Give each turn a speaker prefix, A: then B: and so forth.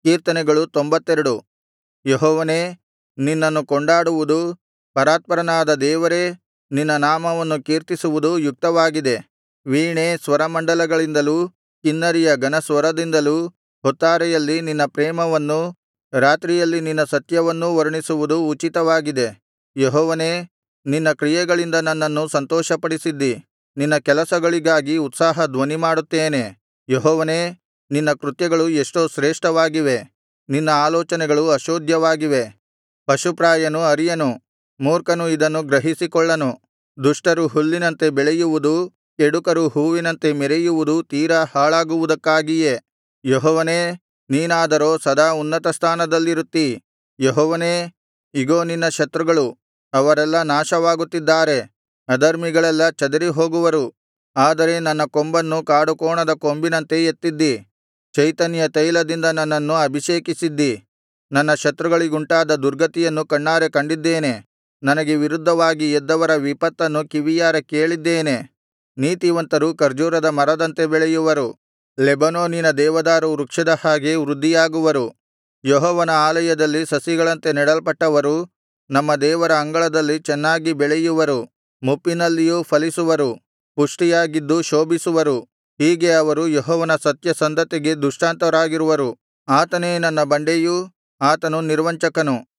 A: ಕೀರ್ತನೆಗಳು 92. ಯೆಹೋವನೇ, ನಿನ್ನನ್ನು ಕೊಂಡಾಡುವುದು, ಪರಾತ್ಪರನಾದ ದೇವರೇ, ನಿನ್ನ ನಾಮವನ್ನು ಕೀರ್ತಿಸುವುದು ಯುಕ್ತವಾಗಿದೆ. ವೀಣೆ ಸ್ವರಮಂಡಲಗಳಿಂದಲೂ ಕಿನ್ನರಿಯ ಘನಸ್ವರದಿಂದಲೂ ಹೊತ್ತಾರೆಯಲ್ಲಿ ನಿನ್ನ ಪ್ರೇಮವನ್ನೂ ರಾತ್ರಿಯಲ್ಲಿ ನಿನ್ನ ಸತ್ಯವನ್ನೂ ವರ್ಣಿಸುವುದು ಉಚಿತವಾಗಿದೆ. ಯೆಹೋವನೇ, ನಿನ್ನ ಕ್ರಿಯೆಗಳಿಂದ ನನ್ನನ್ನು ಸಂತೋಷಪಡಿಸಿದ್ದಿ. ನಿನ್ನ ಕೆಲಸಗಳಿಗಾಗಿ ಉತ್ಸಾಹ ಧ್ವನಿಮಾಡುತ್ತೇನೆ. ಯೆಹೋವನೇ, ನಿನ್ನ ಕೃತ್ಯಗಳು ಎಷ್ಟೋ ಶ್ರೇಷ್ಠವಾಗಿವೆ. ನಿನ್ನ ಆಲೋಚನೆಗಳು ಅಶೋಧ್ಯವಾಗಿವೆ. ಪಶುಪ್ರಾಯನು ಅರಿಯನು, ಮೂರ್ಖನು ಇದನ್ನು ಗ್ರಹಿಸಿಕೊಳ್ಳನು. ದುಷ್ಟರು ಹುಲ್ಲಿನಂತೆ ಬೆಳೆಯುವುದೂ ಕೆಡುಕರು ಹೂವಿನಂತೆ ಮೆರೆಯುವುದೂ ತೀರಾ ಹಾಳಾಗುವುದಕ್ಕಾಗಿಯೇ. ಯೆಹೋವನೇ, ನೀನಾದರೋ ಸದಾ ಉನ್ನತಸ್ಥಾನದಲ್ಲಿರುತ್ತೀ. ಯೆಹೋವನೇ, ಇಗೋ ನಿನ್ನ ಶತ್ರುಗಳು, ಅವರೆಲ್ಲಾ ನಾಶವಾಗುತ್ತಿದ್ದಾರೆ. ಅಧರ್ಮಿಗಳೆಲ್ಲಾ ಚದರಿಹೋಗುವರು. ಆದರೆ ನನ್ನ ಕೊಂಬನ್ನು ಕಾಡುಕೋಣದ ಕೊಂಬಿನಂತೆ ಎತ್ತಿದ್ದಿ. ಚೈತನ್ಯ ತೈಲದಿಂದ ನನ್ನನ್ನು ಅಭಿಷೇಕಿಸಿದ್ದಿ. ನನ್ನ ಶತ್ರುಗಳಿಗುಂಟಾದ ದುರ್ಗತಿಯನ್ನು ಕಣ್ಣಾರೆ ಕಂಡಿದ್ದೇನೆ. ನನಗೆ ವಿರುದ್ಧವಾಗಿ ಎದ್ದವರ ವಿಪತ್ತನ್ನು ಕಿವಿಯಾರೆ ಕೇಳಿದ್ದೇನೆ. ನೀತಿವಂತರು ಖರ್ಜೂರದ ಮರದಂತೆ ಬೆಳೆಯುವರು. ಲೆಬನೋನಿನ ದೇವದಾರು ವೃಕ್ಷದ ಹಾಗೆ ವೃದ್ಧಿಯಾಗುವರು. ಯೆಹೋವನ ಆಲಯದಲ್ಲಿ ಸಸಿಗಳಂತೆ ನೆಡಲ್ಪಟ್ಟವರು ನಮ್ಮ ದೇವರ ಅಂಗಳದಲ್ಲಿ ಚೆನ್ನಾಗಿ ಬೆಳೆಯುವರು. ಮುಪ್ಪಿನಲ್ಲಿಯೂ ಫಲಿಸುವರು, ಪುಷ್ಟಿಯಾಗಿದ್ದು ಶೋಭಿಸುವರು. ಹೀಗೆ ಅವರು ಯೆಹೋವನ ಸತ್ಯಸಂಧತೆಗೆ ದೃಷ್ಟಾಂತರಾಗಿರುವರು. ಆತನೇ ನನ್ನ ಬಂಡೆಯೂ ಆತನು ನಿರ್ವಂಚಕನು.